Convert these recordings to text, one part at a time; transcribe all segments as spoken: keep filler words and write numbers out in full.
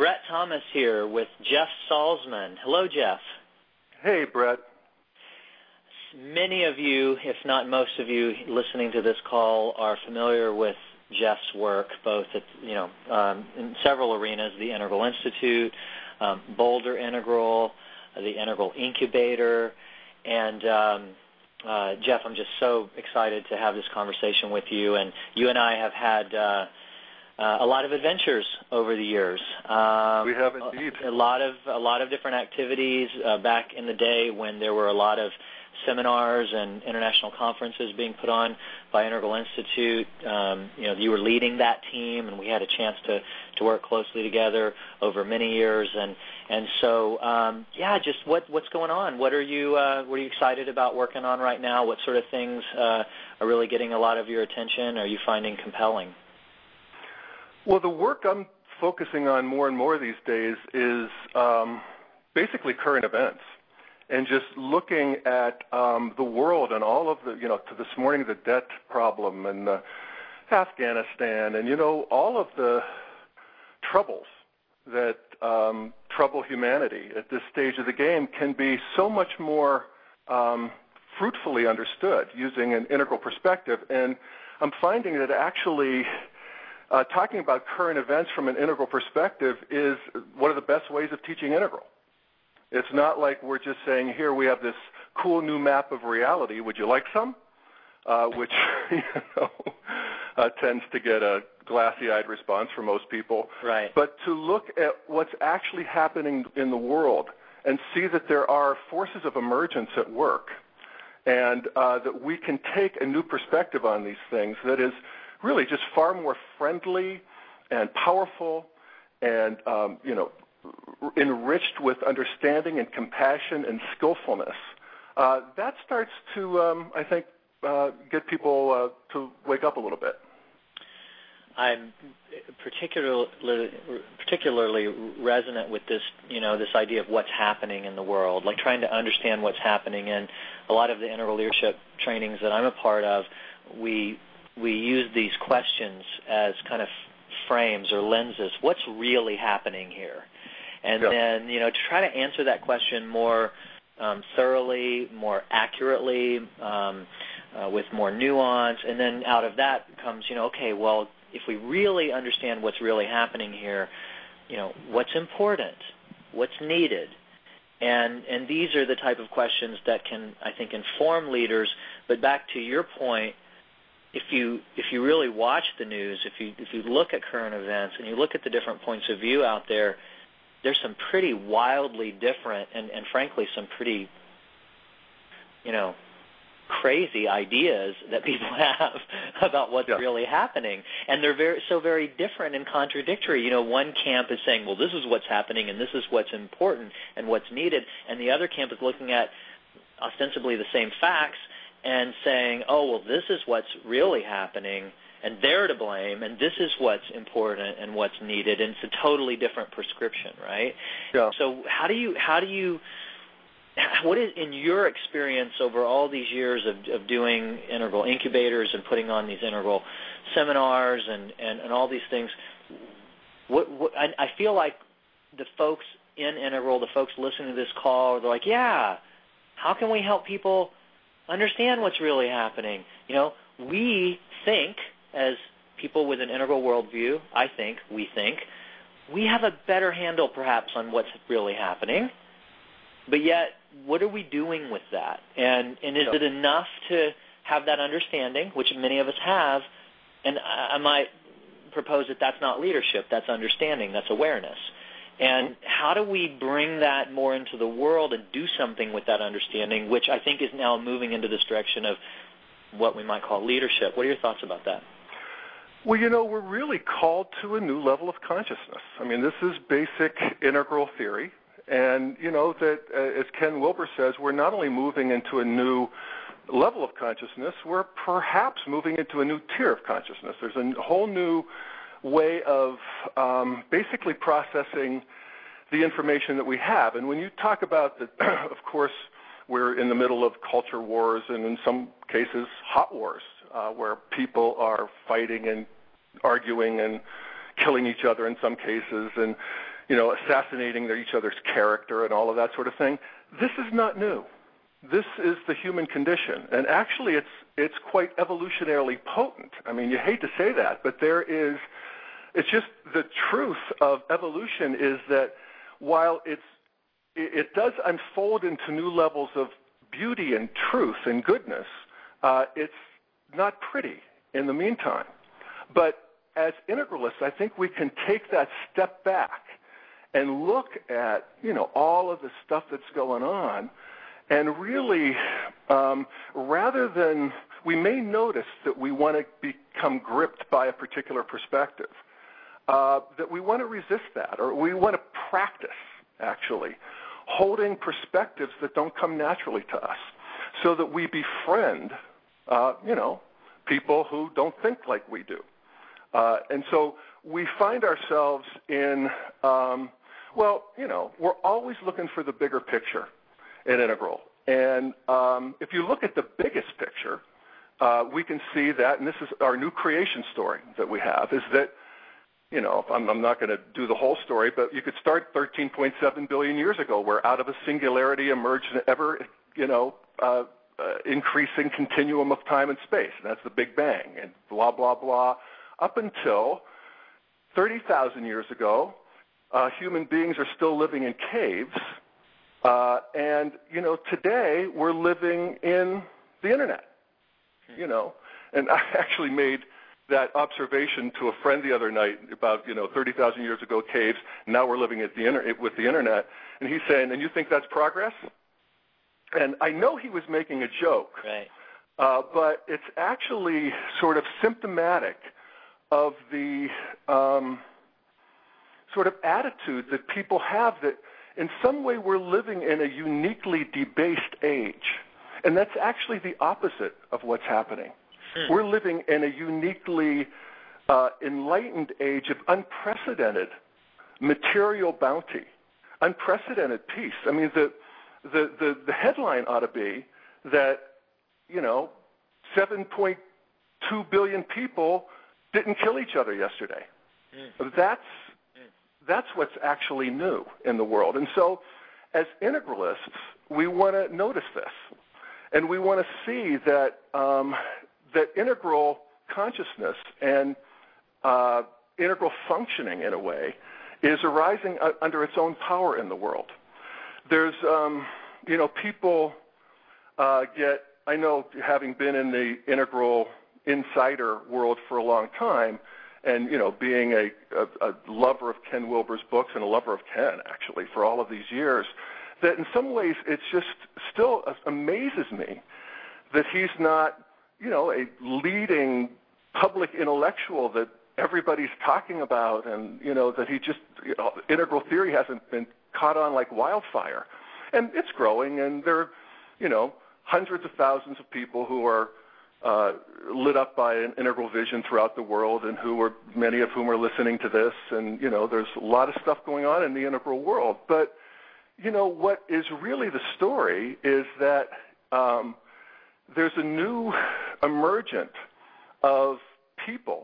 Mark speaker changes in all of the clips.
Speaker 1: Brett Thomas here with Jeff Salzman. Hello, Jeff.
Speaker 2: Hey, Brett.
Speaker 1: Many of you, if not most of you, listening to this call are familiar with Jeff's work, both at, you know, um, in several arenas, the Integral Institute, um, Boulder Integral, uh, the Integral Incubator, and um, uh, Jeff, I'm just so excited to have this conversation with you. And you and I have had uh, uh, a lot of adventures over the years. Um,
Speaker 2: we have indeed.
Speaker 1: A, a lot of a lot of different activities uh, back in the day when there were a lot of seminars and international conferences being put on by Integral Institute. Um, you know, you were leading that team, and we had a chance to, to work closely together over many years. And and so, um, yeah, just what what's going on? What are you uh, what are you excited about working on right now? What sort of things uh, are really getting a lot of your attention? Are you finding compelling?
Speaker 2: Well, the work I'm focusing on more and more these days is um, basically current events. And just looking at um, the world and all of the, you know, to this morning, the debt problem and uh, Afghanistan and, you know, all of the troubles that um, trouble humanity at this stage of the game can be so much more um, fruitfully understood using an integral perspective. And I'm finding that actually uh, talking about current events from an integral perspective is one of the best ways of teaching integral. It's not like we're just saying, here we have this cool new map of reality. Would you like some? Uh, which you know, uh, tends to get a glassy-eyed response from most people.
Speaker 1: Right.
Speaker 2: But to look at what's actually happening in the world and see that there are forces of emergence at work, and uh, that we can take a new perspective on these things that is really just far more friendly and powerful and, um, you know, enriched with understanding and compassion and skillfulness, uh, that starts to, um, I think, uh, get people uh, to wake up a little bit.
Speaker 1: I'm particularly particularly resonant with this, you know, this idea of what's happening in the world, like trying to understand what's happening. In a lot of the integral leadership trainings that I'm a part of, we we use these questions as kind of frames or lenses. What's really happening here? And yeah. then, you know, to try to answer that question more um, thoroughly, more accurately, um, uh, with more nuance, and then out of that comes, you know, okay, well, if we really understand what's really happening here, you know, what's important, what's needed, and and these are the type of questions that can, I think, inform leaders. But back to your point, if you if you really watch the news, if you if you look at current events and you look at the different points of view out there, there's some pretty wildly different and, and frankly some pretty, you know, crazy ideas that people have about what's yeah. really happening. And they're very so very different and contradictory. You know, one camp is saying, well, this is what's happening and this is what's important and what's needed. And the other camp is looking at ostensibly the same facts and saying, oh, well, this is what's really happening and they're to blame, and this is what's important and what's needed, and it's a totally different prescription, right?
Speaker 2: Yeah.
Speaker 1: So how do you, how do you, what is, in your experience over all these years of, of doing integral incubators and putting on these integral seminars and, and, and all these things, what, what I, I feel like the folks in integral, the folks listening to this call, they're like, yeah, how can we help people understand what's really happening? You know, we think, as people with an integral worldview, I think, we think, we have a better handle perhaps on what's really happening, but yet what are we doing with that? And and is it enough to have that understanding, which many of us have, and I, I might propose that that's not leadership, that's understanding, that's awareness. And how do we bring that more into the world and do something with that understanding, which I think is now moving into this direction of what we might call leadership? What are your thoughts about that?
Speaker 2: Well, you know, we're really called to a new level of consciousness. I mean, this is basic integral theory. And, you know, that, uh, as Ken Wilber says, we're not only moving into a new level of consciousness, we're perhaps moving into a new tier of consciousness. There's a whole new way of um, basically processing the information that we have. And when you talk about the, of course, we're in the middle of culture wars and in some cases hot wars, uh, where people are fighting and arguing and killing each other in some cases. And, you know, assassinating their, each other's character and all of that sort of thing. This is not new. This is the human condition, and actually it's it's quite evolutionarily potent. I mean, you hate to say that, but there is, it's just the truth of evolution is that while it's, it does unfold into new levels of beauty and truth and goodness, uh, it's not pretty in the meantime. But as integralists, I think we can take that step back and look at, you know, all of the stuff that's going on, and really, um, rather than, we may notice that we want to become gripped by a particular perspective, uh, that we want to resist that, or we want to practice, actually, holding perspectives that don't come naturally to us, so that we befriend, uh, you know, people who don't think like we do. Uh, and so we find ourselves in, um, well, you know, we're always looking for the bigger picture in Integral. And um, if you look at the biggest picture, uh, we can see that, and this is our new creation story that we have, is that, you know, I'm, I'm not going to do the whole story, but you could start thirteen point seven billion years ago, where out of a singularity emerged an ever, you know, uh, uh, increasing continuum of time and space. And that's the Big Bang, and blah, blah, blah, up until thirty thousand years ago, uh, human beings are still living in caves. Uh, and, you know, today we're living in the Internet, you know. And I actually made that observation to a friend the other night about, you know, thirty thousand years ago caves, now we're living at the inter- with the Internet. And he's saying, and you think that's progress? And I know he was making a joke,
Speaker 1: right.
Speaker 2: uh, but it's actually sort of symptomatic of the um, sort of attitude that people have that in some way we're living in a uniquely debased age. And that's actually the opposite of what's happening. Hmm. We're living in a uniquely uh, enlightened age of unprecedented material bounty, unprecedented peace. I mean, the, the, the, the headline ought to be that, you know, seven point two billion people didn't kill each other yesterday. Mm. That's mm. that's what's actually new in the world. And so as integralists, we want to notice this. And we want to see that um, that integral consciousness and uh, integral functioning, in a way, is arising uh, under its own power in the world. There's, um, you know, people uh, get, I know having been in the integral insider world for a long time, and, you know, being a, a, a lover of Ken Wilber's books and a lover of Ken, actually, for all of these years, that in some ways it's just still amazes me that he's not, you know, a leading public intellectual that everybody's talking about, and, you know, that he just, you know, integral theory hasn't been caught on like wildfire. And it's growing, and there are, you know, hundreds of thousands of people who are Uh, lit up by an integral vision throughout the world, and who are, many of whom are listening to this. And, you know, there's a lot of stuff going on in the integral world. But, you know, what is really the story is that um, there's a new emergent of people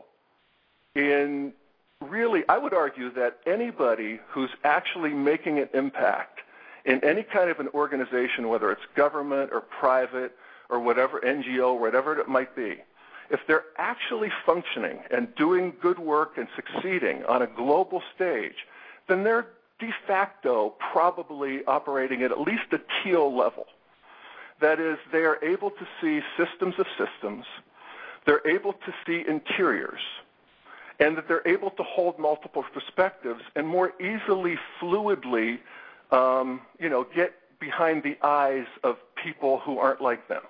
Speaker 2: in really, I would argue that anybody who's actually making an impact in any kind of an organization, whether it's government or private or whatever, N G O, whatever it might be, if they're actually functioning and doing good work and succeeding on a global stage, then they're de facto probably operating at at least a teal level. That is, they are able to see systems of systems, they're able to see interiors, and that they're able to hold multiple perspectives and more easily, fluidly, um, you know, get behind the eyes of people who aren't like them.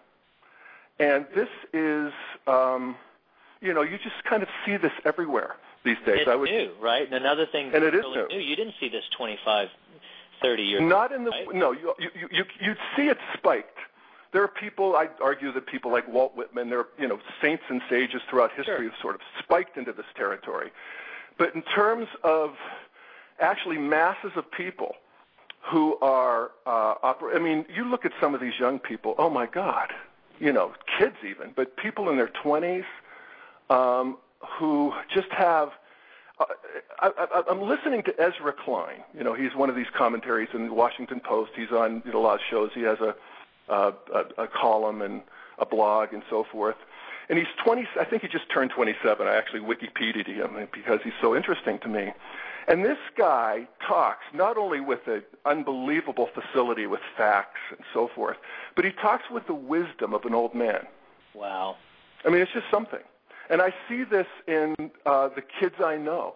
Speaker 2: And this is, um, you know, you just kind of see this everywhere these days.
Speaker 1: It's
Speaker 2: I would,
Speaker 1: new, right? And another thing
Speaker 2: and
Speaker 1: that's
Speaker 2: it is
Speaker 1: really
Speaker 2: new.
Speaker 1: new, you didn't see this twenty-five, thirty years
Speaker 2: Not in the,
Speaker 1: right?
Speaker 2: no, you, you, you, you'd see it spiked. There are people, I'd argue that people like Walt Whitman, they're, you know, saints and sages throughout history
Speaker 1: Sure.
Speaker 2: have sort of spiked into this territory. But in terms of actually masses of people who are, uh, oper- I mean, you look at some of these young people, oh my God, you know, kids even, but people in their twenties um, who just have I, I, I'm listening to Ezra Klein. You know, he's one of these commentaries in the Washington Post. He's on you know, a lot of shows. He has a, uh, a, a column and a blog and so forth. And he's twenty. I think he just turned twenty-seven. I actually Wikipedia'd him because he's so interesting to me. And this guy talks not only with an unbelievable facility with facts and so forth, but he talks with the wisdom of an old man.
Speaker 1: Wow.
Speaker 2: I mean, it's just something. And I see this in uh, the kids I know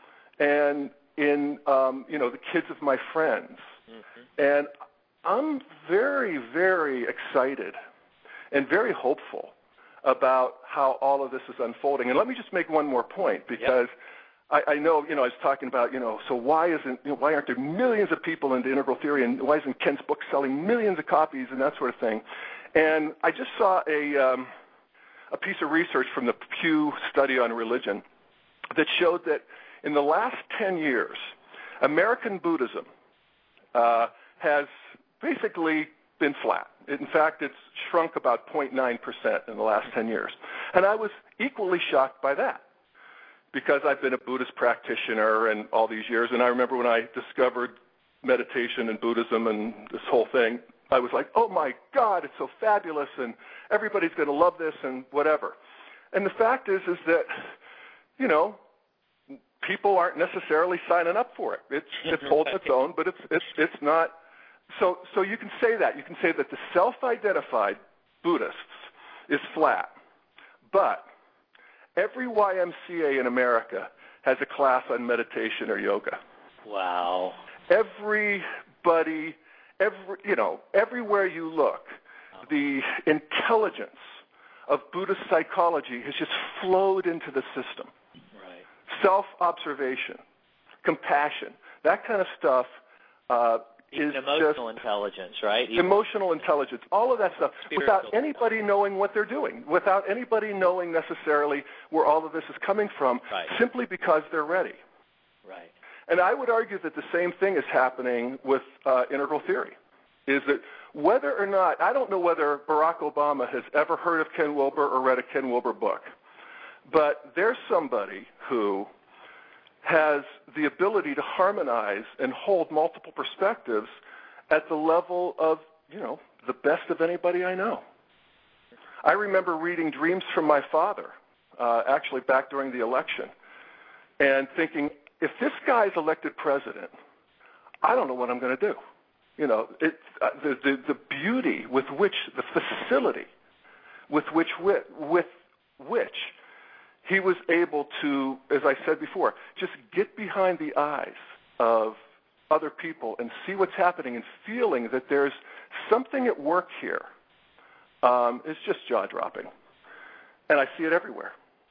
Speaker 2: and in, um, you know, the kids of my friends. Mm-hmm. And I'm very, very excited and very hopeful about how all of this is unfolding. And let me just make one more point, because yep. I, I know, you know, I was talking about, you know, so why isn't, you know, why aren't there millions of people into integral theory, and why isn't Ken's book selling millions of copies and that sort of thing? And I just saw a, um, a piece of research from the Pew Study on Religion that showed that in the last ten years, American Buddhism uh, has basically been flat. In fact, it's shrunk about zero point nine percent in the last ten years. And I was equally shocked by that, because I've been a Buddhist practitioner and all these years, and I remember when I discovered meditation and Buddhism and this whole thing, I was like, oh my God, it's so fabulous, and everybody's going to love this and whatever. And the fact is, is that, you know, people aren't necessarily signing up for it. It's, it's holding its own, but it's, it's, it's not. So, so you can say that. You can say that the self-identified Buddhists is flat, but every Y M C A in America has a class on meditation or yoga.
Speaker 1: Wow.
Speaker 2: Everybody, every, you know, everywhere you look, the intelligence of Buddhist psychology has just flowed into the system.
Speaker 1: Right.
Speaker 2: Self-observation, compassion, that kind of stuff uh, is
Speaker 1: emotional
Speaker 2: just
Speaker 1: intelligence, right? Even
Speaker 2: emotional intelligence, all of that stuff, without anybody knowing what they're doing, without anybody knowing necessarily where all of this is coming from,
Speaker 1: right.
Speaker 2: simply because they're ready.
Speaker 1: Right.
Speaker 2: And I would argue that the same thing is happening with uh, integral theory, is that whether or not, I don't know whether Barack Obama has ever heard of Ken Wilber or read a Ken Wilber book, but there's somebody who has the ability to harmonize and hold multiple perspectives at the level of, you know, the best of anybody I know. I remember reading Dreams from My Father, uh, actually back during the election, and thinking, if this guy's elected president, I don't know what I'm going to do. You know, it, uh, the, the the beauty with which, the facility with which with, with which he was able to, as I said before, just get behind the eyes of other people and see what's happening, and feeling that there's something at work here um, is just jaw-dropping. And I see it everywhere.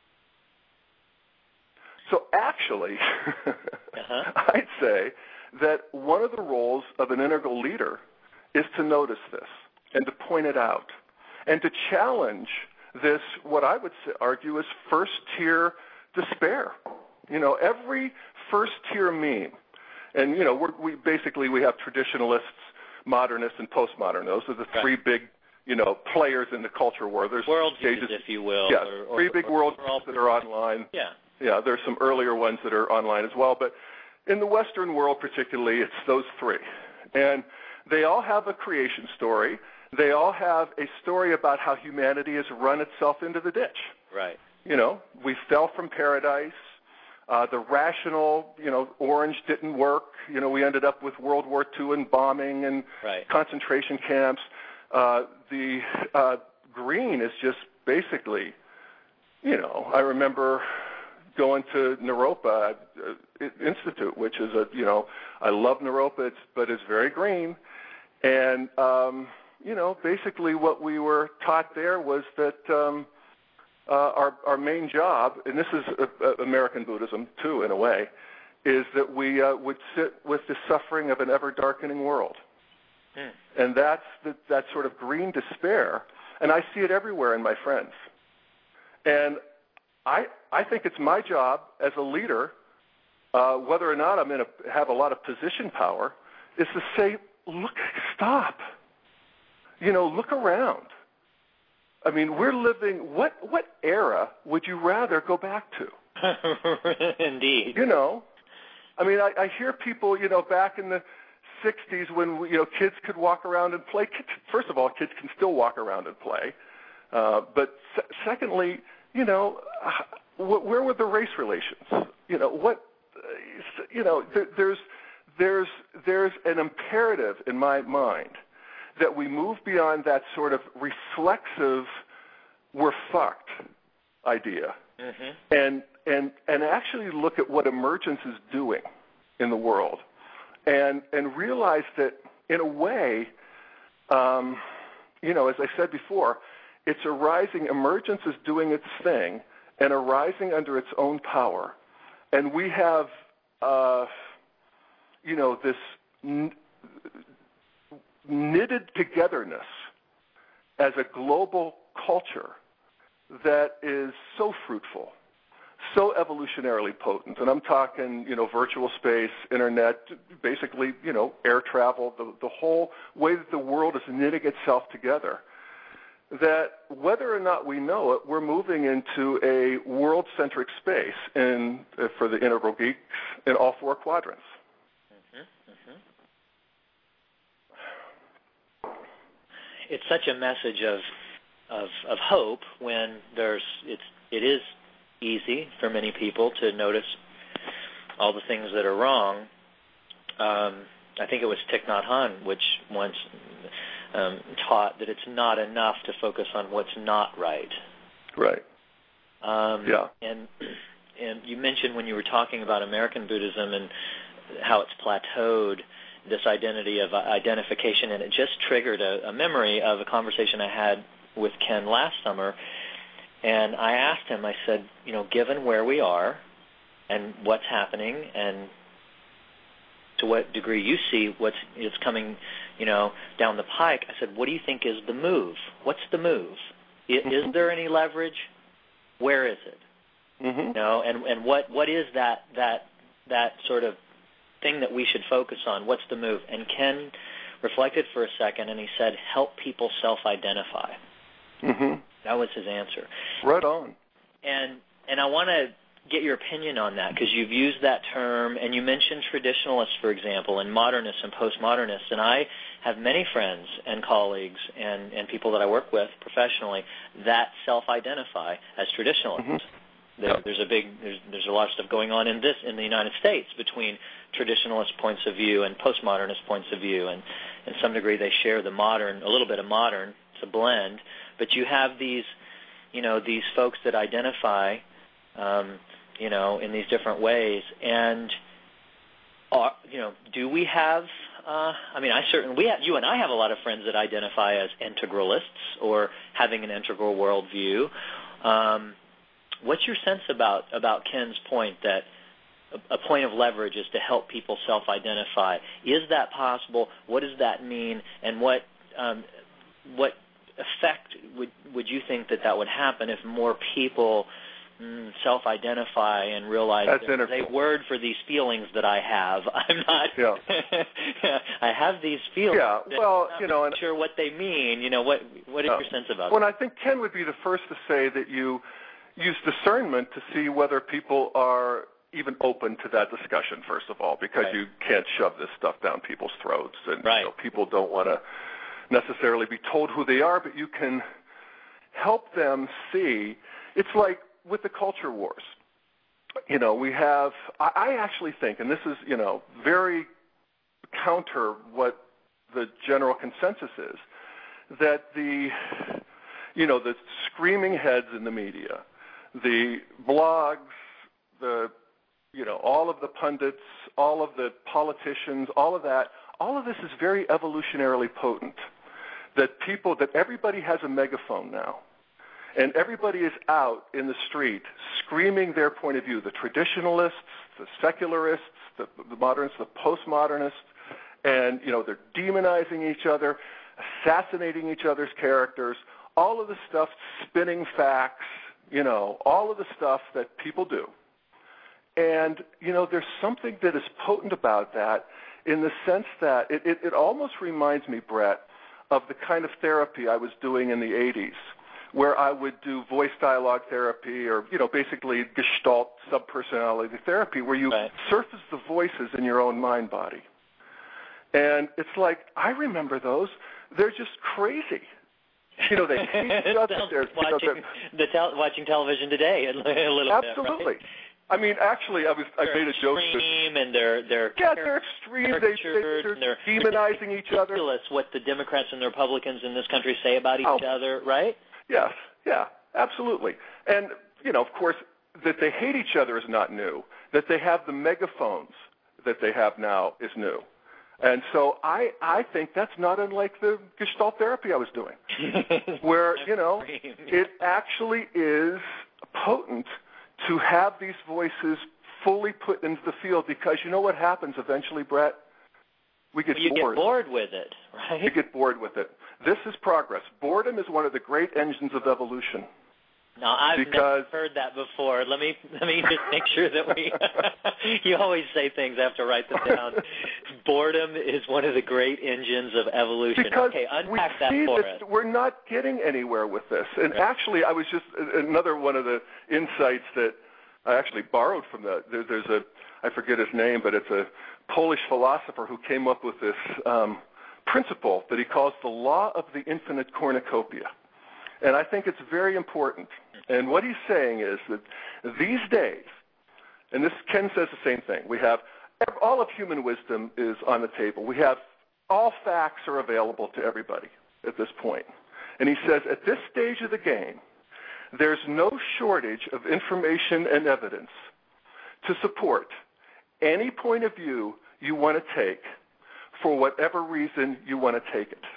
Speaker 2: So actually, uh-huh. I'd say that one of the roles of an integral leader is to notice this and to point it out and to challenge this, what I would argue is first-tier despair. You know, every first-tier meme, and, you know, we're, we basically we have traditionalists, modernists, and postmodernists. Those are the right. three big, you know, players in the culture war. There's
Speaker 1: world stages, if you will.
Speaker 2: Yeah,
Speaker 1: or, or,
Speaker 2: three big
Speaker 1: or,
Speaker 2: world
Speaker 1: or
Speaker 2: that are online.
Speaker 1: Yeah.
Speaker 2: Yeah, there's some earlier ones that are online as well. But in the Western world particularly, it's those three. And they all have a creation story. They all have a story about how humanity has run itself into the ditch.
Speaker 1: Right.
Speaker 2: You know, we fell from paradise. Uh, the rational, you know, orange didn't work. You know, we ended up with World War Two and bombing and
Speaker 1: right.
Speaker 2: concentration camps. Uh, the uh, green is just basically, you know, I remember going to Naropa uh, Institute, which is a, you know, I love Naropa, it's, but it's very green. And, um, you know, basically what we were taught there was that um, uh, our, our main job, and this is uh, uh, American Buddhism too in a way, is that we uh, would sit with the suffering of an ever-darkening world. Mm. And that's the, that sort of green despair, and I see it everywhere in my friends. And I, I think it's my job as a leader, uh, whether or not I'm in a, have a lot of position power, is to say, look, stop. You know, look around. I mean, we're living, what, what era would you rather go back to?
Speaker 1: Indeed.
Speaker 2: You know, I mean, I, I hear people, you know, back in the sixties when, you know, kids could walk around and play. Kids, first of all, kids can still walk around and play. Uh, but se- secondly, you know, uh, wh- where were the race relations? You know, what, uh, you know, there, there's, there's, there's an imperative in my mind that we move beyond that sort of reflexive, we're fucked idea, mm-hmm. and and and actually look at what emergence is doing in the world, and and realize that in a way, um, you know, as I said before, it's arising. Emergence is doing its thing and arising under its own power, and we have, uh, you know, this n- knitted togetherness as a global culture that is so fruitful, so evolutionarily potent. And I'm talking, you know, virtual space, internet, basically, you know, air travel, the, the whole way that the world is knitting itself together, that whether or not we know it, we're moving into a world-centric space in, uh, for the Integral Geeks in all four quadrants.
Speaker 1: Mm-hmm, mm-hmm. It's such a message of Of, of hope when there's it's it is easy for many people to notice all the things that are wrong. Um, I think it was Thich Nhat Hanh which once um, taught that it's not enough to focus on what's not right.
Speaker 2: Right.
Speaker 1: Um,
Speaker 2: yeah.
Speaker 1: And and you mentioned when you were talking about American Buddhism and how it's plateaued, this identity of identification, and it just triggered a, a memory of a conversation I had with Ken last summer, and I asked him, I said, you know, given where we are and what's happening and to what degree you see what's it's coming, you know, down the pike, I said, what do you think is the move? What's the move? Is, mm-hmm. is there any leverage? Where is it?
Speaker 2: Mm-hmm.
Speaker 1: You know, and, and what, what is that, that, that sort of thing that we should focus on? What's the move? And Ken reflected for a second, and he said, help people self-identify.
Speaker 2: Mm-hmm.
Speaker 1: That was his answer.
Speaker 2: Right on.
Speaker 1: And and I want to get your opinion on that because you've used that term, and you mentioned traditionalists, for example, and modernists and postmodernists. And I have many friends and colleagues and, and people that I work with professionally that self-identify as traditionalists. Mm-hmm. There, there's a big there's, there's a lot of stuff going on in this in the United States between traditionalist points of view and postmodernist points of view, and in some degree they share the modern, a little bit of modern. It's a blend. But you have these, you know, these folks that identify, um, you know, in these different ways. And, are, you know, do we have, uh, I mean, I certainly, we have, you and I have a lot of friends that identify as integralists or having an integral worldview. Um, what's your sense about, about Ken's point that a, a point of leverage is to help people self-identify? Is that possible? What does that mean? And what, um, what, effect would would you think that that would happen if more people mm, self-identify and realize
Speaker 2: That's
Speaker 1: there's a word for these feelings that I have? I'm not.
Speaker 2: Yeah.
Speaker 1: I have these feelings.
Speaker 2: Yeah. Well,
Speaker 1: I'm not
Speaker 2: you know,
Speaker 1: really sure what they mean. You know, what what is
Speaker 2: uh,
Speaker 1: your sense about
Speaker 2: well,
Speaker 1: that?
Speaker 2: I think Ken would be the first to say that you use discernment to see whether people are even open to that discussion. First of all, because right. you can't shove this stuff down people's throats, and
Speaker 1: right.
Speaker 2: you know, people don't want to necessarily be told who they are, but you can help them see. It's like with the culture wars. You know, we have, I, I actually think, and this is, you know, very counter what the general consensus is, that the, you know, the screaming heads in the media, the blogs, the, you know, all of the pundits, all of the politicians, all of that, all of this is very evolutionarily potent. That people, that everybody has a megaphone now, and everybody is out in the street screaming their point of view. The traditionalists, the secularists, the, the modernists, the postmodernists, and you know they're demonizing each other, assassinating each other's characters. All of the stuff, spinning facts, you know, all of the stuff that people do. And you know, there's something that is potent about that, in the sense that it, it, it almost reminds me, Brett, of the kind of therapy I was doing in the eighties, where I would do voice dialogue therapy or, you know, basically Gestalt subpersonality therapy where you
Speaker 1: right.
Speaker 2: surface the voices in your own mind body. And it's like, I remember those. They're just crazy. You know, they hate each other. They're,
Speaker 1: watching,
Speaker 2: you know,
Speaker 1: the tel- watching television today a little
Speaker 2: absolutely.
Speaker 1: bit, right?
Speaker 2: I mean, actually, I was I
Speaker 1: they're
Speaker 2: made a joke.
Speaker 1: Extreme and they're they're
Speaker 2: yeah, they're extreme. They, they, they're, they're demonizing each other.
Speaker 1: Ridiculous what the Democrats and the Republicans in this country say about each
Speaker 2: oh.
Speaker 1: other, right?
Speaker 2: Yes, yeah, absolutely. And you know, of course, that they hate each other is not new. That they have the megaphones that they have now is new. And so I, I think that's not unlike the Gestalt therapy I was doing, where, you know, it actually is potent to have these voices fully put into the field because you know what happens eventually, Brett? We get
Speaker 1: well, you
Speaker 2: bored.
Speaker 1: get bored with it, right?
Speaker 2: We get bored with it. This is progress. Boredom is one of the great engines of evolution.
Speaker 1: No, I've
Speaker 2: because,
Speaker 1: never heard that before. Let me let me just make sure that we. You always say things. I have to write them down. Boredom is one of the great engines of evolution.
Speaker 2: Because
Speaker 1: okay, unpack
Speaker 2: we
Speaker 1: that
Speaker 2: see
Speaker 1: for
Speaker 2: that
Speaker 1: us.
Speaker 2: We're not getting anywhere with this. And
Speaker 1: right.
Speaker 2: actually, I was just another one of the insights that I actually borrowed from the. There, there's a I forget his name, but it's a Polish philosopher who came up with this um, principle that he calls the law of the infinite cornucopia. And I think it's very important. And what he's saying is that these days, and this Ken says the same thing, we have all of human wisdom is on the table. We have all facts are available to everybody at this point. And he says at this stage of the game, there's no shortage of information and evidence to support any point of view you want to take for whatever reason you want to take it.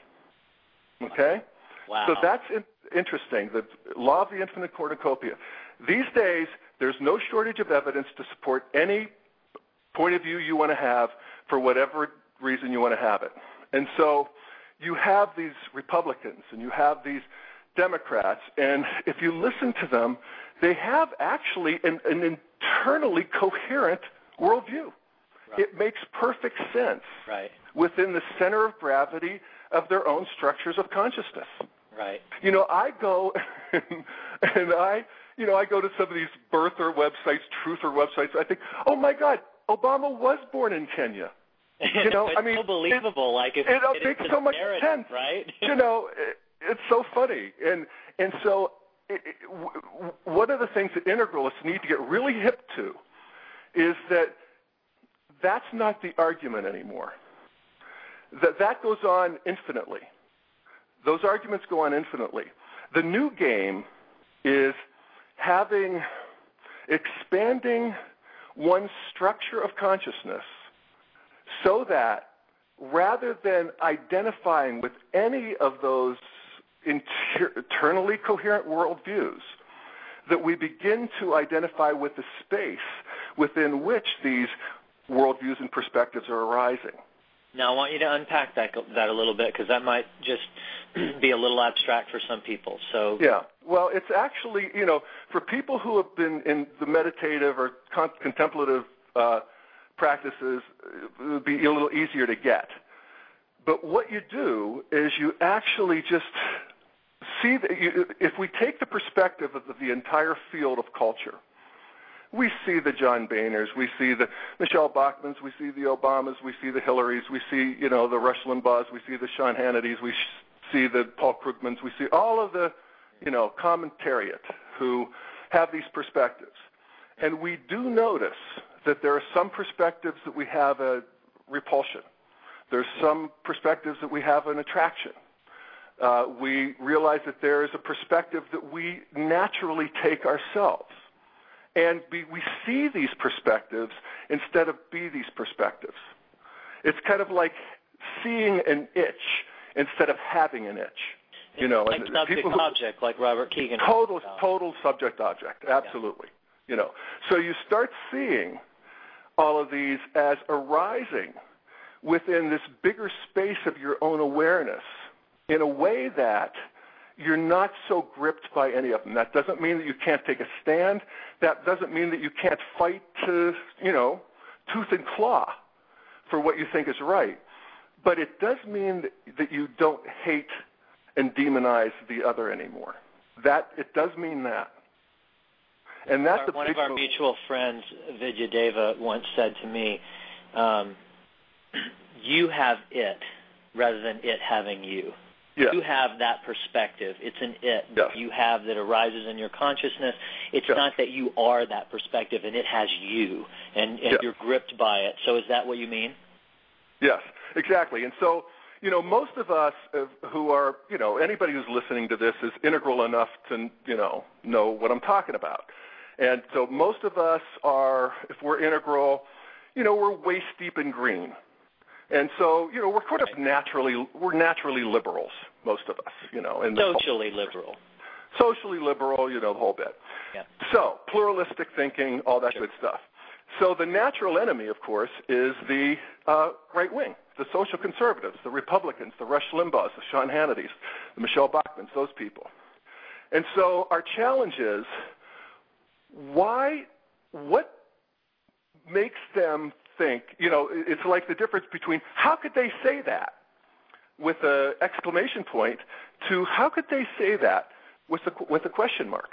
Speaker 2: Okay?
Speaker 1: Wow.
Speaker 2: So that's in, interesting, the law of the infinite cornucopia. These days, there's no shortage of evidence to support any point of view you want to have for whatever reason you want to have it. And so you have these Republicans and you have these Democrats, and if you listen to them, they have actually an, an internally coherent worldview. Right. It makes perfect sense
Speaker 1: right.
Speaker 2: within the center of gravity of their own structures of consciousness.
Speaker 1: Right.
Speaker 2: You know, I go and, and I, you know, I go to some of these birther websites, truther websites. I think, oh my God, Obama was born in Kenya. You know,
Speaker 1: it's
Speaker 2: I mean,
Speaker 1: so believable.
Speaker 2: It,
Speaker 1: like if,
Speaker 2: it,
Speaker 1: it
Speaker 2: makes so much sense,
Speaker 1: right?
Speaker 2: You know, it, it's so funny, and and so it, it, w- one of the things that integralists need to get really hip to is that that's not the argument anymore. That that goes on infinitely. Those arguments go on infinitely. The new game is having, expanding one's structure of consciousness so that rather than identifying with any of those inter- internally coherent worldviews, that we begin to identify with the space within which these worldviews and perspectives are arising.
Speaker 1: Now, I want you to unpack that that a little bit because that might just be a little abstract for some people. So
Speaker 2: yeah, well, it's actually, you know, for people who have been in the meditative or con- contemplative uh, practices, it would be a little easier to get. But what you do is you actually just see that you, if we take the perspective of the entire field of culture, we see the John Boehners, we see the Michelle Bachmans, we see the Obamas, we see the Hillarys, we see, you know, the Rush Limbaughs, we see the Sean Hannitys, we see the Paul Krugmans, we see all of the, you know, commentariat who have these perspectives. And we do notice that there are some perspectives that we have a repulsion. There's some perspectives that we have an attraction. Uh, we realize that there is a perspective that we naturally take ourselves. And be, we see these perspectives instead of be these perspectives. It's kind of like seeing an itch instead of having an itch. You know,
Speaker 1: like
Speaker 2: and
Speaker 1: subject
Speaker 2: people who,
Speaker 1: object, like Robert Keegan.
Speaker 2: Total, total subject object, absolutely. Yeah. You know, so you start seeing all of these as arising within this bigger space of your own awareness in a way that you're not so gripped by any of them. That doesn't mean that you can't take a stand. That doesn't mean that you can't fight to, you know, tooth and claw for what you think is right. But it does mean that, that you don't hate and demonize the other anymore. that it does mean that. And that's
Speaker 1: our,
Speaker 2: the
Speaker 1: one of our
Speaker 2: move.
Speaker 1: mutual friends, Vidyadeva, once said to me, um, you have it rather than it having you.
Speaker 2: Yes.
Speaker 1: You have that perspective. It's an it
Speaker 2: yes.
Speaker 1: you have that arises in your consciousness. It's
Speaker 2: yes.
Speaker 1: not that you are that perspective and it has you and, and
Speaker 2: yes.
Speaker 1: you're gripped by it. So is that what you mean?
Speaker 2: Yes, exactly. And so, you know, most of us uh, who are, you know, anybody who's listening to this is integral enough to, you know, know what I'm talking about. And so most of us are, if we're integral, you know, we're waist deep in green. And so, you know, we're sort of naturally, we're naturally liberals, most of us, you know. In the
Speaker 1: Socially liberal.
Speaker 2: Socially liberal, you know, the whole bit.
Speaker 1: Yeah.
Speaker 2: So, pluralistic thinking, all that
Speaker 1: sure.
Speaker 2: good stuff. So the natural enemy, of course, is the uh, right wing, the social conservatives, the Republicans, the Rush Limbaughs, the Sean Hannitys, the Michelle Bachmans, those people. And so our challenge is, why, what makes them think, you know, it's like the difference between how could they say that with an exclamation point to how could they say that with a, with a question mark.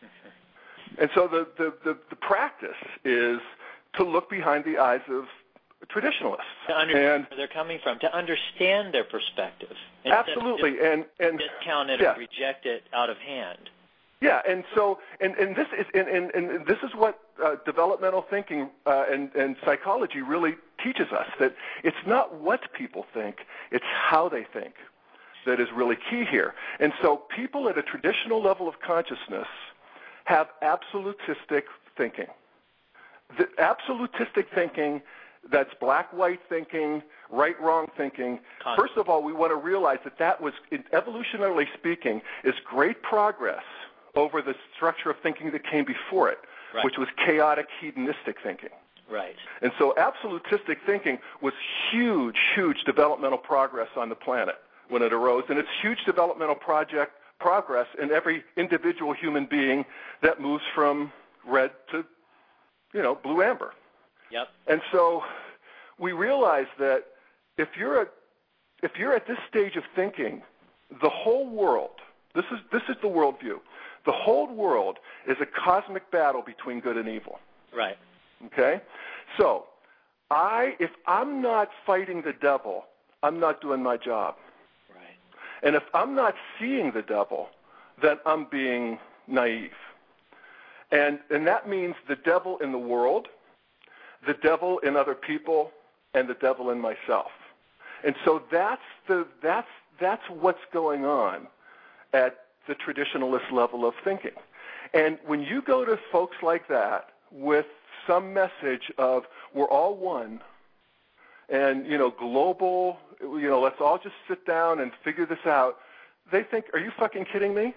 Speaker 2: And so the, the, the, the practice is to look behind the eyes of traditionalists.
Speaker 1: To understand
Speaker 2: and
Speaker 1: where they're coming from, to understand their perspective.
Speaker 2: Absolutely. And, and
Speaker 1: discount it
Speaker 2: yeah.
Speaker 1: or reject it out of hand.
Speaker 2: Yeah, and so, and, and this is, and, and, and this is what uh, developmental thinking uh, and, and psychology really teaches us, that it's not what people think, it's how they think that is really key here. And so people at a traditional level of consciousness have absolutistic thinking. The absolutistic thinking, that's black-white thinking, right-wrong thinking. First of all, we want to realize that that was, evolutionarily speaking, is great progress over the structure of thinking that came before it,
Speaker 1: right.
Speaker 2: which was chaotic, hedonistic thinking.
Speaker 1: Right.
Speaker 2: And so absolutistic thinking was huge, huge developmental progress on the planet when it arose, and it's huge developmental project progress in every individual human being that moves from red to, you know, blue amber.
Speaker 1: Yep.
Speaker 2: And so we realize that if you're at, if you're at this stage of thinking, the whole world, this is this is the worldview. The whole world is a cosmic battle between good and evil.
Speaker 1: Right.
Speaker 2: Okay? So I if I'm not fighting the devil, I'm not doing my job.
Speaker 1: Right.
Speaker 2: And if I'm not seeing the devil, then I'm being naive. And and that means the devil in the world, the devil in other people, and the devil in myself. And so that's the that's that's what's going on at the traditionalist level of thinking. And when you go to folks like that with some message of we're all one and, you know, global, you know, let's all just sit down and figure this out, they think, are you fucking kidding me?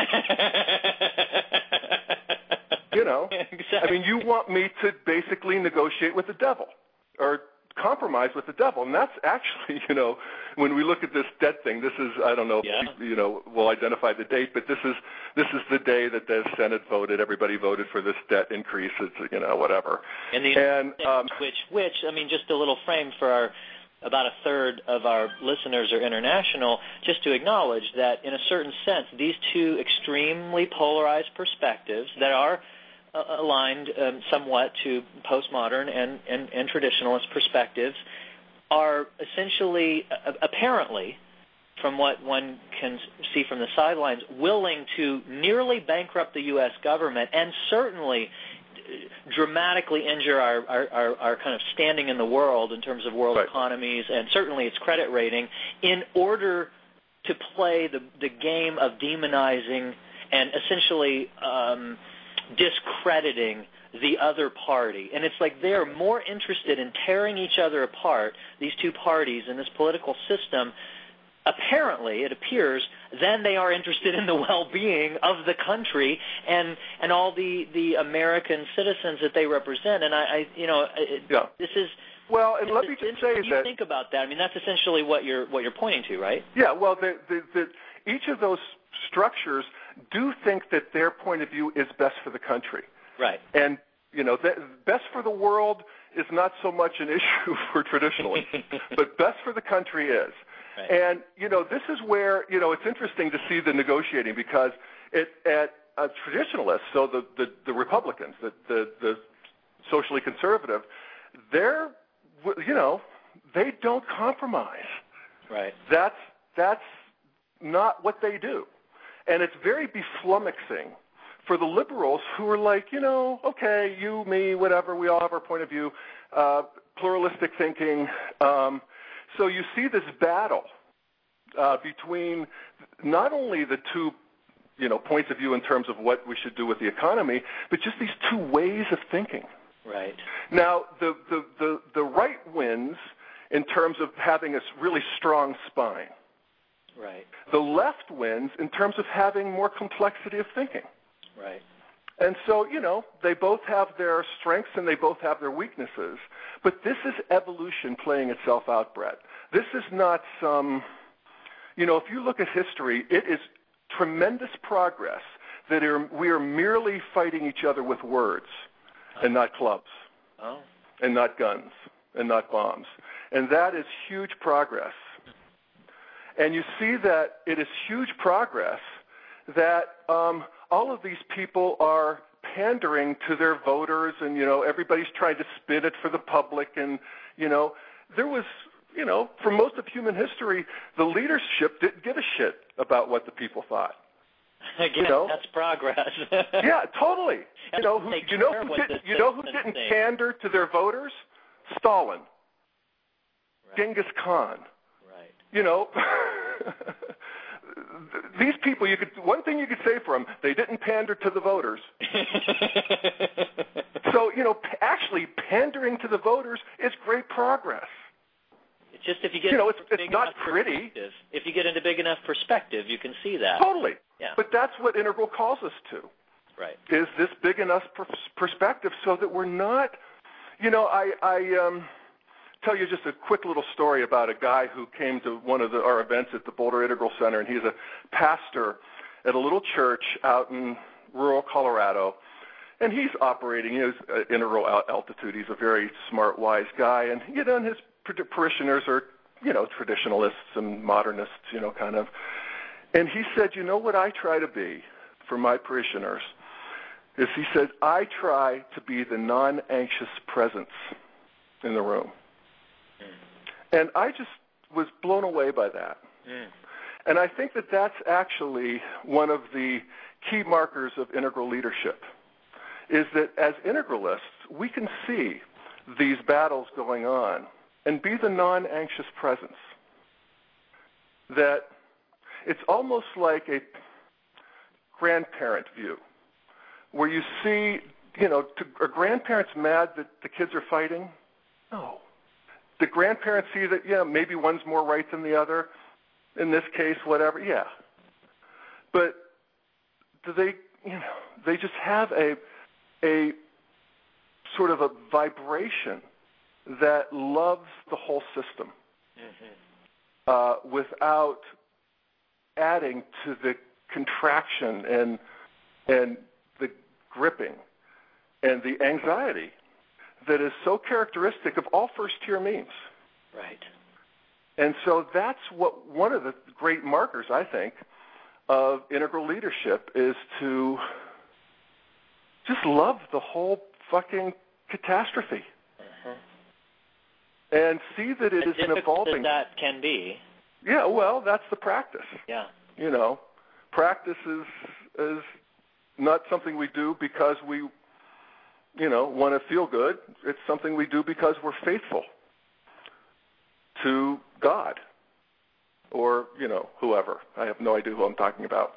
Speaker 2: You know,
Speaker 1: exactly.
Speaker 2: I mean, you want me to basically negotiate with the devil or compromise with the devil. And that's actually, you know, when we look at this debt thing, this is, I don't know if,
Speaker 1: yeah.
Speaker 2: you know, we'll identify the date, but this is this is the day that the Senate voted. Everybody voted for this debt increase. It's, you know, whatever.
Speaker 1: And, the,
Speaker 2: and um,
Speaker 1: which, which, I mean, just a little frame for our, about a third of our listeners are international, just to acknowledge that in a certain sense, these two extremely polarized perspectives that are uh, aligned um, somewhat to postmodern and, and, and traditionalist perspectives are essentially, uh, apparently, from what one can see from the sidelines, willing to nearly bankrupt the U S government and certainly dramatically injure our, our, our, our kind of standing in the world in terms of world
Speaker 2: right.
Speaker 1: economies and certainly its credit rating in order to play the, the game of demonizing and essentially um, discrediting the other party. And it's like they're more interested in tearing each other apart, these two parties in this political system, apparently, it appears, than they are interested in the well-being of the country and and all the, the American citizens that they represent. And I, I you know, it,
Speaker 2: yeah.
Speaker 1: this is
Speaker 2: well. And let me just say
Speaker 1: what do you
Speaker 2: that.
Speaker 1: think about that? I mean, that's essentially what you're what you're pointing to, right?
Speaker 2: Yeah. Well, the, the, the, each of those structures do think that their point of view is best for the country.
Speaker 1: Right.
Speaker 2: And you know, that best for the world is not so much an issue for traditionalists, but best for the country is.
Speaker 1: Right.
Speaker 2: And, you know, this is where, you know, it's interesting to see the negotiating because it, at uh, traditionalists, so the, the, the Republicans, the, the, the socially conservative, they're, you know, they don't compromise.
Speaker 1: Right.
Speaker 2: That's, that's not what they do. And it's very beflummoxing for the liberals who are like, you know, okay, you, me, whatever, we all have our point of view, uh, pluralistic thinking. Um, so you see this battle uh, between not only the two, you know, points of view in terms of what we should do with the economy, but just these two ways of thinking.
Speaker 1: Right.
Speaker 2: Now, the, the, the, the right wins in terms of having a really strong spine.
Speaker 1: Right.
Speaker 2: The left wins in terms of having more complexity of thinking.
Speaker 1: Right.
Speaker 2: And so, you know, they both have their strengths and they both have their weaknesses. But this is evolution playing itself out, Brett. This is not some, you know, if you look at history, it is tremendous progress that are, we are merely fighting each other with words oh. and not clubs
Speaker 1: oh.
Speaker 2: and not guns and not bombs. And that is huge progress. And you see that it is huge progress that um, all of these people are pandering to their voters and, you know, everybody's trying to spin it for the public. And, you know, there was, you know, for most of human history, the leadership didn't give a shit about what the people thought.
Speaker 1: Again,
Speaker 2: you know?
Speaker 1: That's progress.
Speaker 2: Yeah, totally. You know, who, you know who, did, you know who didn't pander to their voters? Stalin. Right. Genghis Khan.
Speaker 1: Right.
Speaker 2: You know, these people, you could, one thing you could say for them, they didn't pander to the voters. So, you know, actually pandering to the voters is great progress.
Speaker 1: It's just if you get
Speaker 2: you know, it's,
Speaker 1: big
Speaker 2: it's not pretty.
Speaker 1: If you get into big enough perspective, you can see that.
Speaker 2: Totally.
Speaker 1: Yeah.
Speaker 2: But that's what Integral calls us to.
Speaker 1: Right.
Speaker 2: Is this big enough per- perspective so that we're not, you know, I, I um, tell you just a quick little story about a guy who came to one of the, our events at the Boulder Integral Center, and he's a pastor at a little church out in rural Colorado. And he's operating, you know, at integral altitude. He's a very smart, wise guy. And, you know, and his parishioners are, you know, traditionalists and modernists, you know, kind of. And he said, you know what I try to be for my parishioners is he said, I try to be the non-anxious presence in the room. Mm. And I just was blown away by that. Mm. And I think that that's actually one of the key markers of integral leadership, is that as integralists, we can see these battles going on and be the non-anxious presence. That it's almost like a grandparent view, where you see, you know, to, are grandparents mad that the kids are fighting? No. The grandparents see that, yeah, maybe one's more right than the other, in this case, whatever, yeah. But do they, you know, they just have a a sort of a vibration that loves the whole system mm-hmm. uh, without adding to the contraction and and the gripping and the anxiety that is so characteristic of all first-tier memes.
Speaker 1: Right.
Speaker 2: And so that's what one of the great markers, I think, of integral leadership is to just love the whole fucking catastrophe uh-huh. and see that it
Speaker 1: as
Speaker 2: is an evolving.
Speaker 1: That can be.
Speaker 2: Yeah, well, that's the practice.
Speaker 1: Yeah.
Speaker 2: You know, practice is is not something we do because we, you know, want to feel good. It's something we do because we're faithful to God or, you know, whoever. I have no idea who I'm talking about.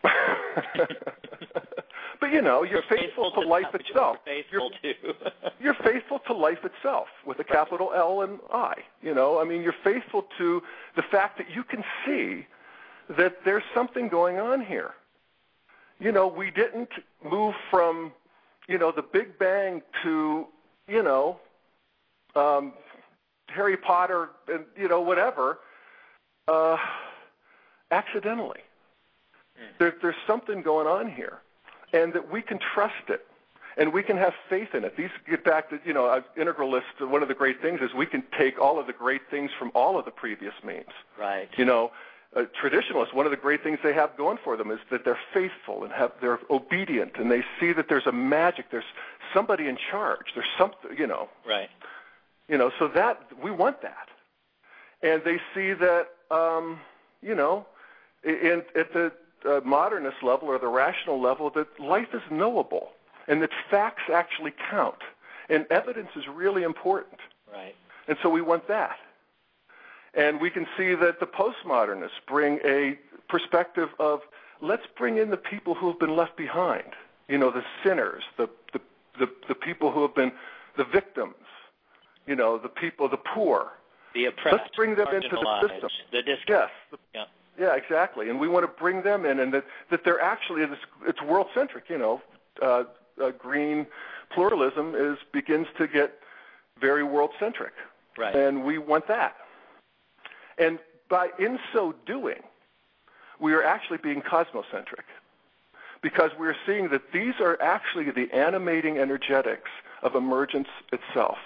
Speaker 2: But, you know, you're, you're faithful, faithful to life itself.
Speaker 1: You're faithful
Speaker 2: you're,
Speaker 1: to.
Speaker 2: You're faithful to life itself with a capital L and I. You know, I mean, you're faithful to the fact that you can see that there's something going on here. You know, we didn't move from, you know, the Big Bang to, you know, um, Harry Potter and, you know, whatever, uh, accidentally. Mm. There, there's something going on here, and that we can trust it, and we can have faith in it. These get back to, you know, uh, integralists, one of the great things is we can take all of the great things from all of the previous memes.
Speaker 1: Right.
Speaker 2: You know, uh, traditionalists, one of the great things they have going for them is that they're faithful and have, they're obedient, and they see that there's a magic, there's somebody in charge, there's something, you know.
Speaker 1: Right.
Speaker 2: You know, so that, we want that. And they see that, um, you know, in, at the uh, modernist level or the rational level, that life is knowable and that facts actually count. And evidence is really important.
Speaker 1: Right.
Speaker 2: And so we want that. And we can see that the postmodernists bring a perspective of, let's bring in the people who have been left behind, you know, the sinners, the, the, the, the people who have been the victims, you know, the people, the poor.
Speaker 1: The oppressed,
Speaker 2: let's bring them into the system.
Speaker 1: The discount.
Speaker 2: Yes. The,
Speaker 1: yeah.
Speaker 2: yeah, exactly. And we want to bring them in, and that, that they're actually, it's world-centric, you know. Uh, uh, green pluralism is begins to get very world-centric.
Speaker 1: Right.
Speaker 2: And we want that. And by in so doing, we are actually being cosmocentric, because we're seeing that these are actually the animating energetics of emergence itself.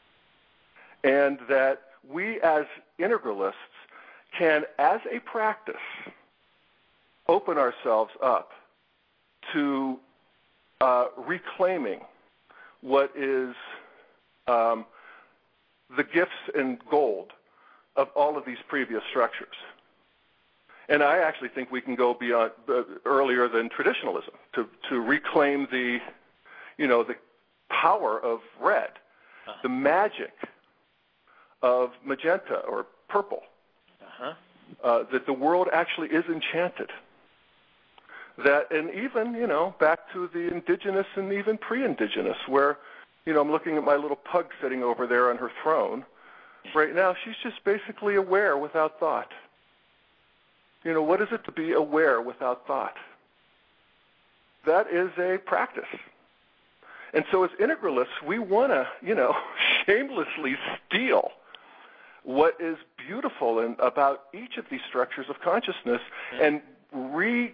Speaker 2: And that we as integralists can, as a practice, open ourselves up to uh, reclaiming what is um, the gifts and gold of all of these previous structures. And I actually think we can go beyond uh, earlier than traditionalism to, to reclaim the, you know, the power of red, uh-huh. the magic of magenta or purple, uh-huh. uh, that the world actually is enchanted. That, and even, you know, back to the indigenous and even pre-indigenous, where, you know, I'm looking at my little pug sitting over there on her throne. Right now, she's just basically aware without thought. You know, what is it to be aware without thought? That is a practice. And so as integralists, we want to, you know, shamelessly steal what is beautiful in, about each of these structures of consciousness and re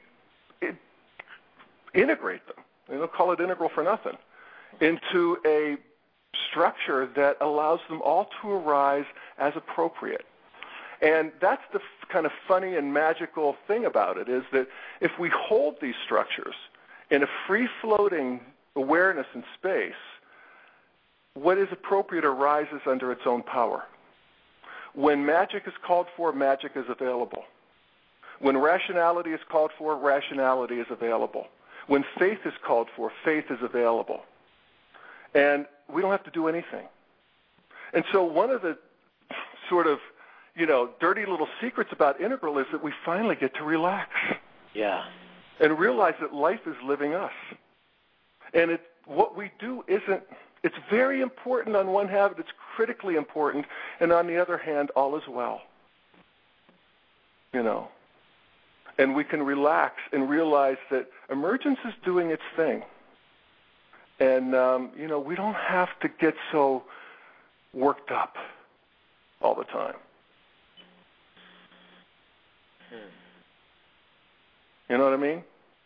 Speaker 2: integrate them. You know, call it integral for nothing, into a structure that allows them all to arise as appropriate. And that's the f- kind of funny and magical thing about it, is that if we hold these structures in a free-floating awareness in space, what is appropriate arises under its own power. When magic is called for, magic is available. When rationality is called for, rationality is available. When faith is called for, faith is available. And we don't have to do anything. And so one of the sort of, you know, dirty little secrets about integral is that we finally get to relax.
Speaker 1: Yeah.
Speaker 2: And realize that life is living us. And it, what we do isn't, it's very important on one hand, it's critically important, and on the other hand, all is well. You know. And we can relax and realize that emergence is doing its thing. And, um, you know, we don't have to get so worked up all the time.
Speaker 1: Hmm.
Speaker 2: You know what I mean?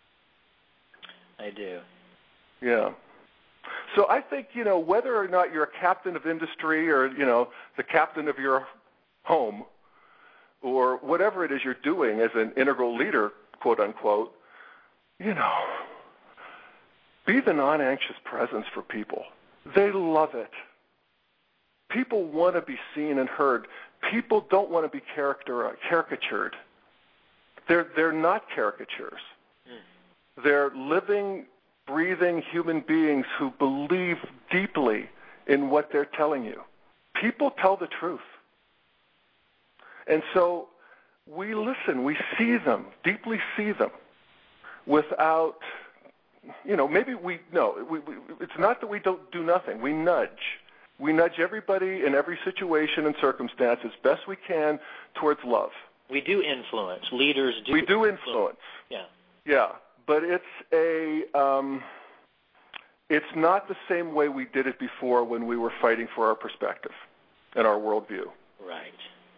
Speaker 1: I do.
Speaker 2: Yeah. So I think, you know, whether or not you're a captain of industry or, you know, the captain of your home or whatever it is you're doing as an integral leader, quote unquote, you know, be the non-anxious presence for people. They love it. People want to be seen and heard. People don't want to be character, caricatured. They're, they're not caricatures. Mm. They're living, breathing human beings who believe deeply in what they're telling you. People tell the truth. And so we listen, we see them, deeply see them, without, you know, maybe we, no, we, we, it's not that we don't do nothing. We nudge. We nudge everybody in every situation and circumstance as best we can towards love.
Speaker 1: We do influence. Leaders do.
Speaker 2: We do
Speaker 1: influence.
Speaker 2: influence.
Speaker 1: Yeah.
Speaker 2: Yeah, but it's a, um, it's not the same way we did it before when we were fighting for our perspective and our worldview.
Speaker 1: Right.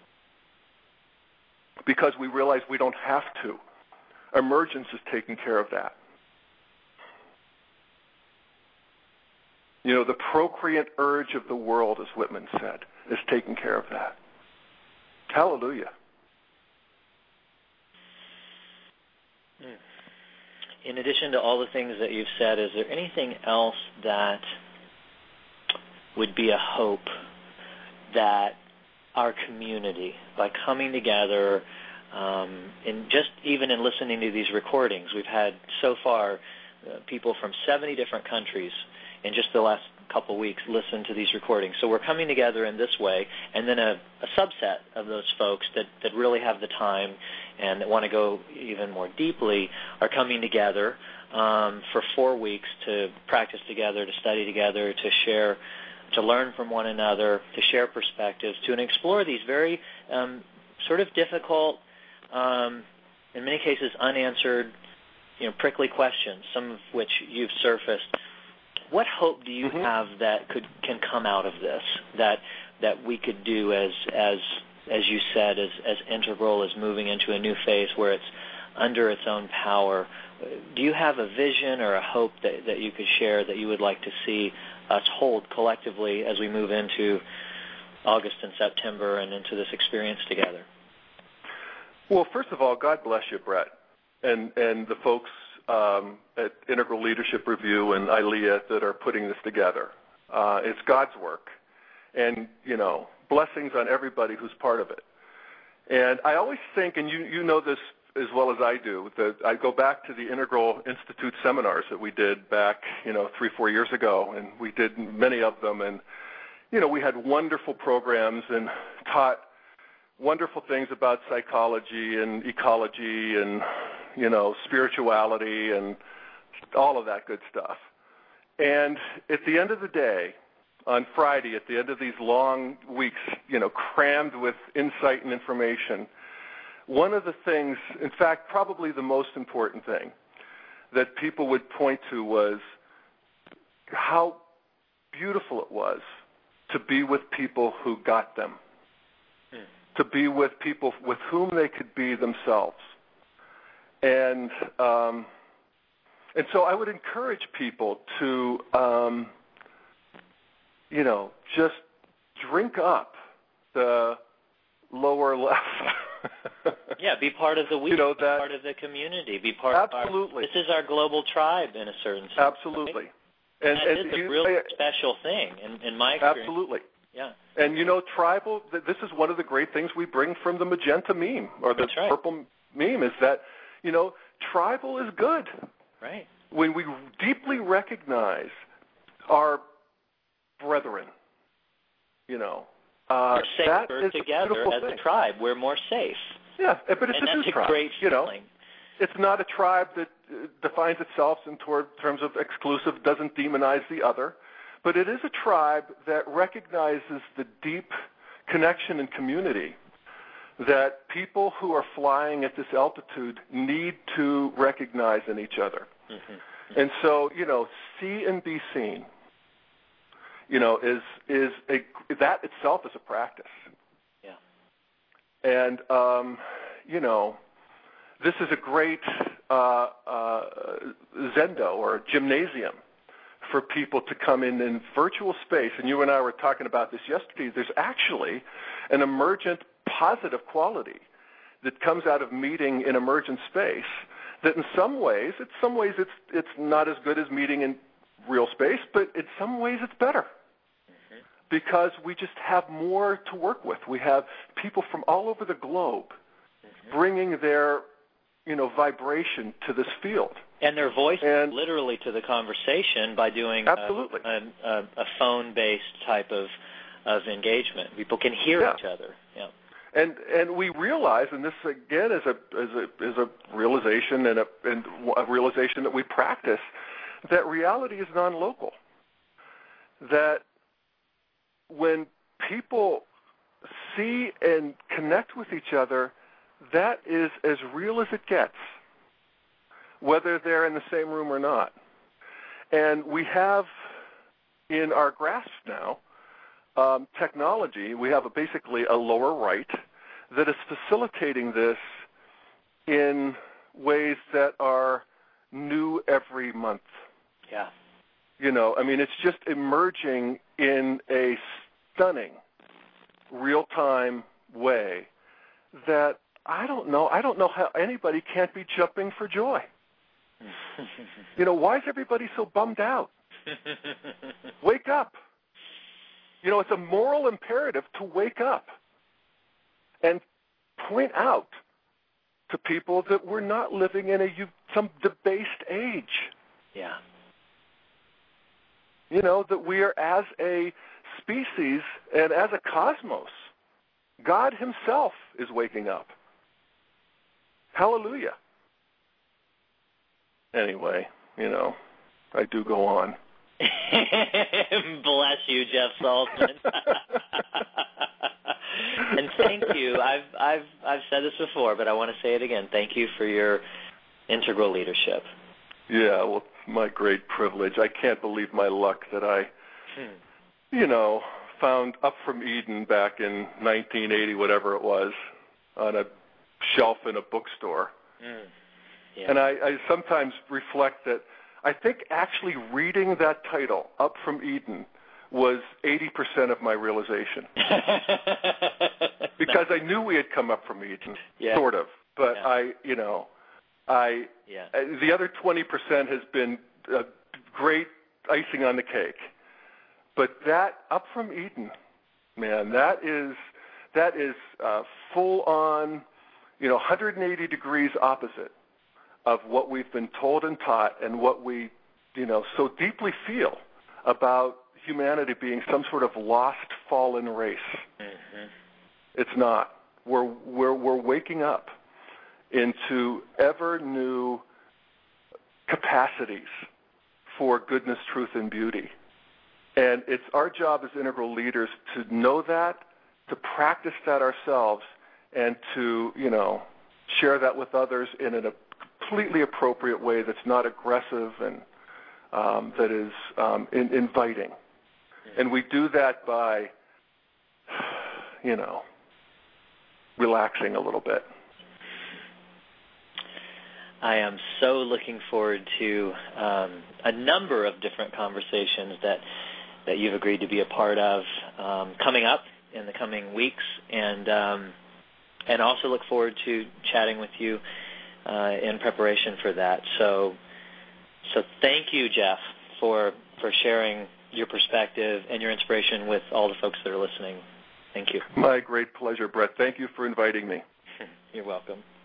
Speaker 2: Because we realize we don't have to. Emergence is taking care of that. You know, the procreant urge of the world, as Whitman said, is taking care of that. Hallelujah.
Speaker 1: In addition to all the things that you've said, is there anything else that would be a hope that our community, by coming together, um, and just even in listening to these recordings, we've had so far uh, people from seventy different countries in just the last couple weeks listen to these recordings. So we're coming together in this way, and then a, a subset of those folks that, that really have the time and that want to go even more deeply are coming together um, for four weeks to practice together, to study together, to share, to learn from one another, to share perspectives, to explore these very um, sort of difficult, um, in many cases unanswered, you know, prickly questions, some of which you've surfaced. What hope do you mm-hmm. have that could can come out of this, that that we could do as as as you said, as as Integral is moving into a new phase where it's under its own power? Do you have a vision or a hope that, that you could share that you would like to see us hold collectively as we move into August and September and into this experience together?
Speaker 2: Well, first of all, God bless you, Brett, and and the folks um, at Integral Leadership Review and ILEA that are putting this together. Uh, it's God's work, and you know, blessings on everybody who's part of it. And I always think, and you you know this as well as I do, that I go back to the Integral Institute seminars that we did back, you know, three, four years ago, and we did many of them, and you know, we had wonderful programs and taught wonderful things about psychology and ecology and, you know, spirituality and all of that good stuff. And at the end of the day, on Friday, at the end of these long weeks, you know, crammed with insight and information, one of the things, in fact, probably the most important thing that people would point to was how beautiful it was to be with people who got them, mm. to be with people with whom they could be themselves. And um, and so I would encourage people to, um, you know, just drink up the lower left.
Speaker 1: Yeah, be part of the week,
Speaker 2: you know,
Speaker 1: be
Speaker 2: that,
Speaker 1: part of the community, be part
Speaker 2: absolutely.
Speaker 1: of our, this is our global tribe in a certain sense.
Speaker 2: Absolutely.
Speaker 1: Right?
Speaker 2: And,
Speaker 1: that
Speaker 2: and
Speaker 1: is a
Speaker 2: you,
Speaker 1: real
Speaker 2: I,
Speaker 1: special thing in, in my experience.
Speaker 2: Absolutely.
Speaker 1: Yeah.
Speaker 2: And, you know, tribal, this is one of the great things we bring from the magenta meme or the
Speaker 1: right.
Speaker 2: purple meme is that, you know, tribal is good.
Speaker 1: Right.
Speaker 2: When we deeply recognize our brethren, you know, uh,
Speaker 1: we're
Speaker 2: that
Speaker 1: safer
Speaker 2: is
Speaker 1: together
Speaker 2: a
Speaker 1: as
Speaker 2: thing.
Speaker 1: a tribe. We're more safe.
Speaker 2: Yeah, but it's
Speaker 1: and
Speaker 2: a
Speaker 1: that's
Speaker 2: new
Speaker 1: a
Speaker 2: tribe.
Speaker 1: Great
Speaker 2: you know,
Speaker 1: feeling.
Speaker 2: It's not a tribe that uh, defines itself in toward, terms of exclusive, doesn't demonize the other, but it is a tribe that recognizes the deep connection and community that people who are flying at this altitude need to recognize in each other. Mm-hmm. And so, you know, see and be seen, you know, is is a that itself is a practice.
Speaker 1: Yeah.
Speaker 2: And um, you know, this is a great uh, uh, zendo or gymnasium for people to come in in virtual space. And you and I were talking about this yesterday. There's actually an emergent positive quality that comes out of meeting in emergent space that in some ways, in some ways it's it's not as good as meeting in real space, but in some ways it's better mm-hmm. because we just have more to work with. We have people from all over the globe mm-hmm. bringing their, you know, vibration to this field.
Speaker 1: And their voice
Speaker 2: and,
Speaker 1: literally to the conversation by doing
Speaker 2: absolutely.
Speaker 1: A, a, a phone-based type of, of engagement. People can hear
Speaker 2: yeah.
Speaker 1: each other. Yeah.
Speaker 2: And and we realize, and this again is a is a is a realization and a and a realization that we practice, that reality is non-local. That when people see and connect with each other, that is as real as it gets, whether they're in the same room or not. And we have in our grasp now Um, technology, we have a, basically a lower right that is facilitating this in ways that are new every month.
Speaker 1: Yeah.
Speaker 2: You know, I mean, it's just emerging in a stunning, real-time way that I don't know. I don't know how anybody can't be jumping for joy. You know, why is everybody so bummed out? Wake up. You know, it's a moral imperative to wake up and point out to people that we're not living in a some debased age.
Speaker 1: Yeah.
Speaker 2: You know, that we are, as a species and as a cosmos, God himself is waking up. Hallelujah. Anyway, you know, I do go on.
Speaker 1: Bless you, Jeff Saltzman. And thank you. I've I've I've said this before, but I want to say it again. Thank you for your integral leadership.
Speaker 2: Yeah, well, my great privilege. I can't believe my luck that I, hmm. you know, found Up from Eden back in nineteen eighty, whatever it was, on a shelf in a bookstore.
Speaker 1: Mm. Yeah.
Speaker 2: And I, I sometimes reflect that I think actually reading that title, Up from Eden, was eighty percent of my realization. Because I knew we had come up from Eden,
Speaker 1: yeah.
Speaker 2: sort of. But
Speaker 1: yeah.
Speaker 2: I, you know, I
Speaker 1: yeah.
Speaker 2: the other twenty percent has been a great icing on the cake. But that Up from Eden, man, that is that is uh, full on, you know, one hundred eighty degrees opposite of what we've been told and taught and what we, you know, so deeply feel about humanity being some sort of lost, fallen race.
Speaker 1: Mm-hmm.
Speaker 2: It's not. We're, we're, we're waking up into ever new capacities for goodness, truth, and beauty. And it's our job as integral leaders to know that, to practice that ourselves, and to, you know, share that with others in a completely appropriate way that's not aggressive and um, that is um, in, inviting. And we do that by, you know, relaxing a little bit.
Speaker 1: I am so looking forward to um, a number of different conversations that that you've agreed to be a part of um, coming up in the coming weeks, and um, and also look forward to chatting with you uh, in preparation for that. So, so thank you, Jeff, for for sharing your perspective and your inspiration with all the folks that are listening. Thank you.
Speaker 2: My great pleasure, Brett. Thank you for inviting me.
Speaker 1: You're welcome.